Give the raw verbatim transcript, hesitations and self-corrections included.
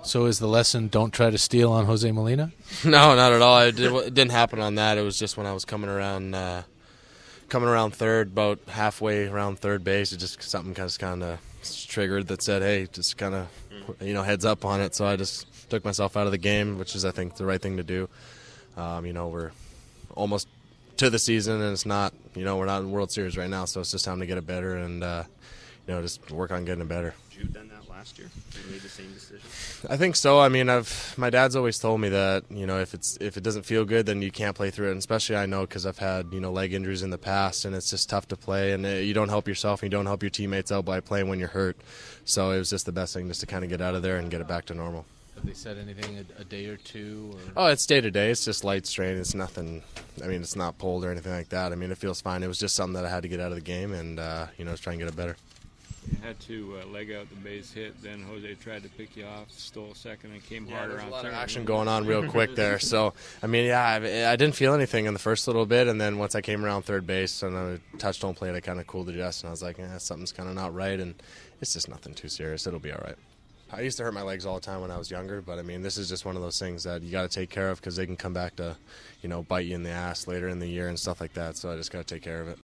So is the lesson don't try to steal on Jose Molina? No, not at all. It, did, it didn't happen on that. It was just when I was coming around, uh, coming around third, about halfway around third base. It just something just kind of triggered that said, "Hey, just kind of, you know, heads up on it." So I just took myself out of the game, which is, I think, the right thing to do. Um, you know, we're almost to the season, and it's not, you know, we're not in World Series right now, so it's just time to get it better and, uh, you know, just work on getting it better. Would you have done that last year? You made the same decision? I think so. I mean, I've my dad's always told me that, you know, if it's if it doesn't feel good, then you can't play through it. And especially I know because I've had, you know, leg injuries in the past, and it's just tough to play. And you don't help yourself, and you don't help your teammates out by playing when you're hurt. So it was just the best thing, just to kind of get out of there and get it back to normal. Have they said anything a, a day or two? Or? Oh, it's day to day. It's just light strain. It's nothing. I mean, it's not pulled or anything like that. I mean, it feels fine. It was just something that I had to get out of the game, and uh, you know, just try and get it better. You had to uh, leg out the base hit. Then Jose tried to pick you off, stole second, and came Yeah, harder there's on a lot third. of action going on real quick there. So, I mean, yeah, I, I didn't feel anything in the first little bit, and then once I came around third base and I touched home plate, I kind of cooled the jets, and I was like, eh, something's kind of not right, and it's just nothing too serious. It'll be all right. I used to hurt my legs all the time when I was younger, but, I mean, this is just one of those things that you got to take care of because they can come back to, you know, bite you in the ass later in the year and stuff like that, so I just got to take care of it.